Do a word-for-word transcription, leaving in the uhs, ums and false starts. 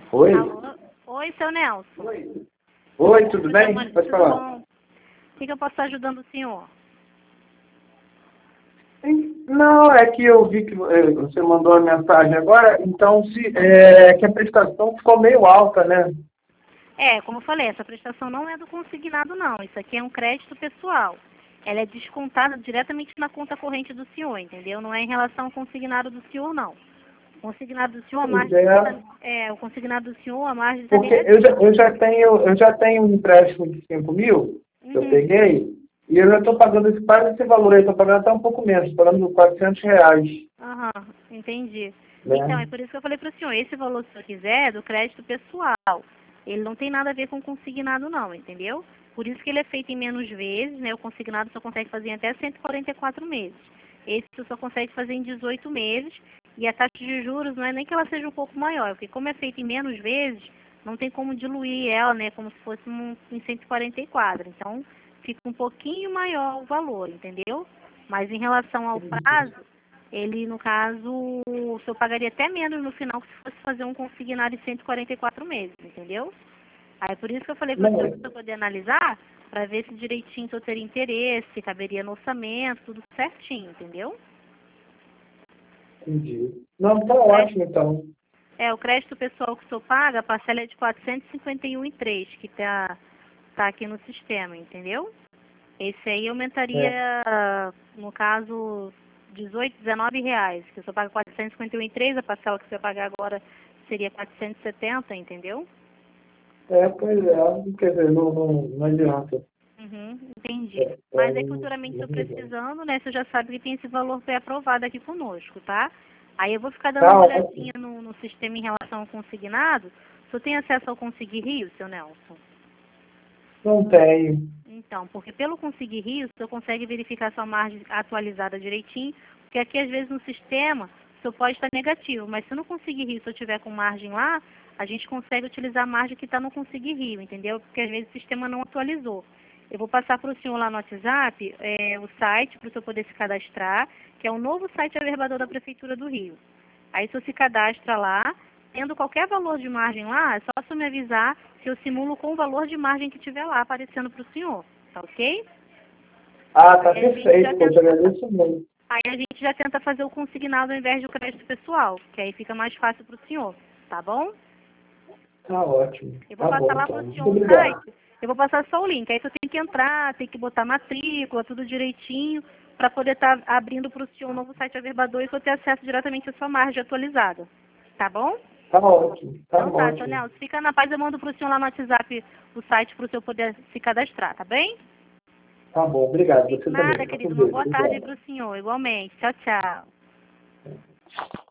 Oi? Alô? Oi, seu Nelson. Oi, Oi tudo bem? Tudo Pode falar. bom? O que, que eu posso estar ajudando o senhor? Não, é que eu vi que eh, você mandou a mensagem agora, então se, é, que a prestação ficou meio alta, né? É, como eu falei, essa prestação não é do consignado, não. Isso aqui é um crédito pessoal. Ela é descontada diretamente na conta corrente do senhor, entendeu? Não é em relação ao consignado do senhor, não. O consignado do senhor, a Pois margem é, é, o consignado do senhor, a margem está porque eu já, negativa. eu, já tenho, eu já tenho um empréstimo de cinco mil, que eu Uhum. peguei, e eu já estou pagando esse, quase esse valor aí, estou pagando até um pouco menos, estou pagando quatrocentos reais, Aham, entendi. Então, né? é por isso que eu falei para o senhor, esse valor, se o senhor quiser, é do crédito pessoal. Ele não tem nada a ver com consignado, não, entendeu? Por isso que ele é feito em menos vezes, né? O consignado só consegue fazer em até cento e quarenta e quatro meses. Esse você só consegue fazer em dezoito meses. E a taxa de juros não é nem que ela seja um pouco maior, porque como é feito em menos vezes, não tem como diluir ela, né? Como se fosse um, em cento e quarenta e quatro. Então, fica um pouquinho maior o valor, entendeu? Mas em relação ao prazo, ele, no caso, o senhor pagaria até menos no final que se fosse fazer um consignado em cento e quarenta e quatro meses, entendeu? Aí é por isso que eu falei para o senhor, para o senhor poder analisar, para ver se direitinho o senhor teria interesse, caberia no orçamento, tudo certinho, entendeu? Entendi. Não, tá O crédito, ótimo então. é, o crédito pessoal que o senhor paga, a parcela é de quatrocentos e cinquenta e um e três, que tá, tá aqui no sistema, entendeu? Esse aí É. aumentaria, no caso, dezoito, dezenove reais, que o senhor paga quatrocentos e cinquenta e um e três, a parcela que você vai pagar agora seria quatrocentos e setenta, entendeu? É, pois é, quer dizer, não, não, não adianta. Uhum, entendi. É, é, Mas aí não, futuramente, se eu não adianta. precisando, né, você já sabe que tem esse valor pré-aprovado aqui conosco, tá? Aí eu vou ficar dando Tá uma ótimo. olhadinha no, no sistema em relação ao consignado. O senhor tem acesso ao Conseguir Rio, seu Nelson? Não tenho. Então, porque pelo Conseguir Rio, o senhor consegue verificar sua margem atualizada direitinho, porque aqui às vezes no sistema o senhor pode estar negativo, mas se no Conseguir Rio, se eu tiver com margem lá, a gente consegue utilizar a margem que está no Conseguir Rio, entendeu? Porque às vezes o sistema não atualizou. Eu vou passar para o senhor lá no WhatsApp é, o site para o senhor poder se cadastrar, que é o novo site averbador da Prefeitura do Rio. Aí o senhor se cadastra lá, tendo qualquer valor de margem lá, é só o senhor me avisar que eu simulo com o valor de margem que tiver lá aparecendo para o senhor, tá ok? Ah, tá Aí a gente já perfeito, eu te tenta, agradeço muito. aí a gente já tenta fazer o consignado ao invés do crédito pessoal, que aí fica mais fácil para o senhor, tá bom? Tá ótimo. Eu vou Tá bom, passar lá para então. o Muito senhor o obrigado. site, eu vou passar só o link, aí você tem que entrar, tem que botar matrícula, tudo direitinho, para poder estar abrindo para o senhor um novo site averbador e for ter acesso diretamente à sua margem atualizada, tá bom? Tá ótimo. Tá Então tá, seu ótimo. Nelson, fica na paz, eu mando pro senhor lá no WhatsApp o site para o senhor poder se cadastrar, tá bem? Tá bom, obrigado. De Você também. nada, Fica com querido, uma Deus. boa tarde Obrigado. para o senhor, igualmente. Tchau, tchau.